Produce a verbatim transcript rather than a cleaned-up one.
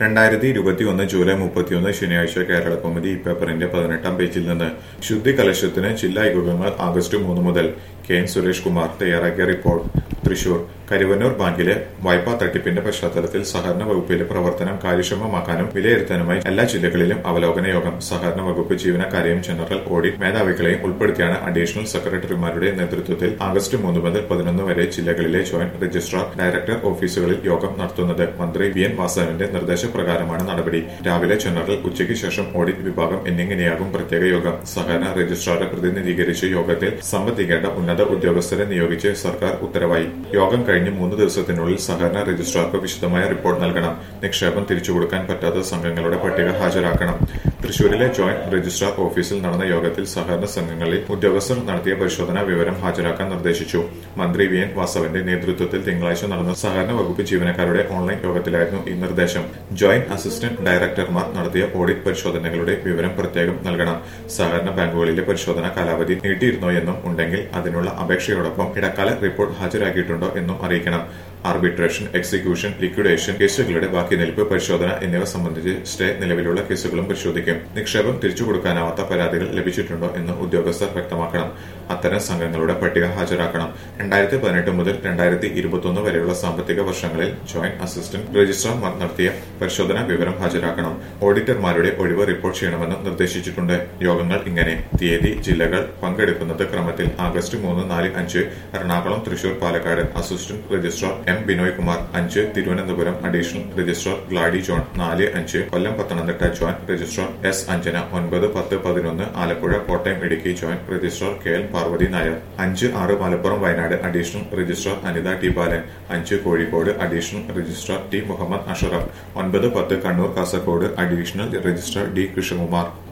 രണ്ടായിരത്തി ഇരുപത്തിയൊന്ന് ജൂലൈ മുപ്പത്തിയൊന്ന് ശനിയാഴ്ച കേരള കൗമുദി ഈ പേപ്പറിന്റെ പതിനെട്ടാം പേജിൽ നിന്ന് ശുദ്ധി കലശത്തിന് ജില്ലാ യോഗങ്ങൾ ആഗസ്റ്റ് മൂന്ന് മുതൽ. കെ എൻ സുരേഷ് കുമാർ തയ്യാറാക്കിയ റിപ്പോർട്ട്. തൃശൂർ കരുവന്നൂർ ബാങ്കിലെ വായ്പാ തട്ടിപ്പിന്റെ പശ്ചാത്തലത്തിൽ സഹകരണ വകുപ്പിലെ പ്രവർത്തനം കാര്യക്ഷമമാക്കാനും വിലയിരുത്താനുമായി എല്ലാ ജില്ലകളിലും അവലോകന യോഗം. സഹകരണ വകുപ്പ് ജീവനക്കാരെയും ജനറൽ ഓഡിറ്റ് മേധാവികളെയും ഉൾപ്പെടുത്തിയാണ് അഡീഷണൽ സെക്രട്ടറിമാരുടെ നേതൃത്വത്തിൽ ആഗസ്റ്റ് മൂന്ന് മുതൽ പതിനൊന്ന് വരെ ജില്ലകളിലെ ജോയിന്റ് രജിസ്ട്രാർ, ഡയറക്ടർ ഓഫീസുകളിൽ യോഗം നടത്തുന്നത്. മന്ത്രി വി എൻ വാസവന്റെ നിർദ്ദേശപ്രകാരമാണ് നടപടി. രാവിലെ ജനറൽ, ഉച്ചയ്ക്ക് ശേഷം ഓഡിറ്റ് വിഭാഗം എന്നിങ്ങനെയാകും പ്രത്യേക യോഗം. സഹകരണ രജിസ്ട്രാറെ പ്രതിനിധീകരിച്ച് യോഗത്തിൽ സംബന്ധിക്കേണ്ട ഉന്നത ഉദ്യോഗസ്ഥരെ നിയോഗിച്ച് സർക്കാർ ഉത്തരവായി. യോഗം കഴിഞ്ഞ് മൂന്ന് ദിവസത്തിനുള്ളിൽ സഹകരണ രജിസ്ട്രാർക്ക് വിശദമായ റിപ്പോർട്ട് നൽകണം. നിക്ഷേപം തിരിച്ചുകൊടുക്കാൻ പറ്റാത്ത സംഘങ്ങളുടെ പട്ടിക ഹാജരാക്കണം. തൃശൂരിലെ ജോയിന്റ് രജിസ്ട്രാർ ഓഫീസിൽ നടന്ന യോഗത്തിൽ സഹകരണ സംഘങ്ങളിൽ ഉദ്യോഗസ്ഥർ നടത്തിയ പരിശോധനാ വിവരം ഹാജരാക്കാൻ നിർദ്ദേശിച്ചു. മന്ത്രി വി എൻ വാസവന്റെ നേതൃത്വത്തിൽ തിങ്കളാഴ്ച നടന്ന സഹകരണ വകുപ്പ് ജീവനക്കാരുടെ ഓൺലൈൻ യോഗത്തിലായിരുന്നു ഈ നിർദ്ദേശം. ജോയിന്റ് അസിസ്റ്റന്റ് ഡയറക്ടർമാർ നടത്തിയ ഓഡിറ്റ് പരിശോധനകളുടെ വിവരം പ്രത്യേകം നൽകണം. സഹകരണ ബാങ്കുകളിലെ പരിശോധനാ കാലാവധി നീട്ടിയിരുന്നോയെന്നും ഉണ്ടെങ്കിൽ അതിനുള്ള അപേക്ഷയോടൊപ്പം ഇടക്കാല റിപ്പോർട്ട് ഹാജരാക്കിയിട്ടുണ്ടോ എന്നും അറിയിക്കണം. ആർബിട്രേഷൻ, എക്സിക്യൂഷൻ, ലിക്വിഡേഷൻ കേസുകളുടെ ബാക്കി നിൽപ്പ് പരിശോധന എന്നിവ സംബന്ധിച്ച് സ്റ്റേ നിലവിലുള്ള കേസുകളും പരിശോധിക്കും. നിക്ഷേപം തിരിച്ചുകൊടുക്കാനാവാത്ത പരാതികൾ ലഭിച്ചിട്ടുണ്ടോ എന്ന് ഉദ്യോഗസ്ഥർ വ്യക്തമാക്കണം. അത്തരം സംഘങ്ങളുടെ പട്ടിക ഹാജരാക്കണം. രണ്ടായിരത്തി പതിനെട്ട് മുതൽ രണ്ടായിരത്തി ഇരുപത്തിയൊന്ന് വരെയുള്ള സാമ്പത്തിക വർഷങ്ങളിൽ ജോയിന്റ് അസിസ്റ്റന്റ് രജിസ്ട്രാർമാർ നടത്തിയ പരിശോധനാ വിവരം ഹാജരാക്കണം. ഓഡിറ്റർമാരുടെ ഒഴിവ് റിപ്പോർട്ട് ചെയ്യണമെന്നും നിർദ്ദേശിച്ചിട്ടുണ്ട്. യോഗങ്ങൾ ഇങ്ങനെ: തീയതി, ജില്ലകൾ, പങ്കെടുക്കുന്നത് ക്രമത്തിൽ. ആഗസ്റ്റ് മൂന്ന്, നാല്, അഞ്ച് Ernakulam, Thrissur, Palakkad. Assistant registrar M Binoy Kumar. അഞ്ച് തിരുവനന്തപുരം അഡീഷണൽ രജിസ്ട്രാർ ഗ്ലാഡി ജോൺ. നാല് അഞ്ച് Kollam Pathanamthitta joint registrar S Anjana. ഒൻപത് പത്ത് പതിനൊന്ന് Alappuzha Kottayam Idukki joint registrar K L Parvathi Nair. അഞ്ച് ആറ് Malappuram Wayanad additional registrar Anitha T Balan. അഞ്ച് Kozhikode additional registrar T Muhammad Ashraf. ഒൻപത് പത്ത് Kannur Kasaragod additional registrar D Krishnakumar.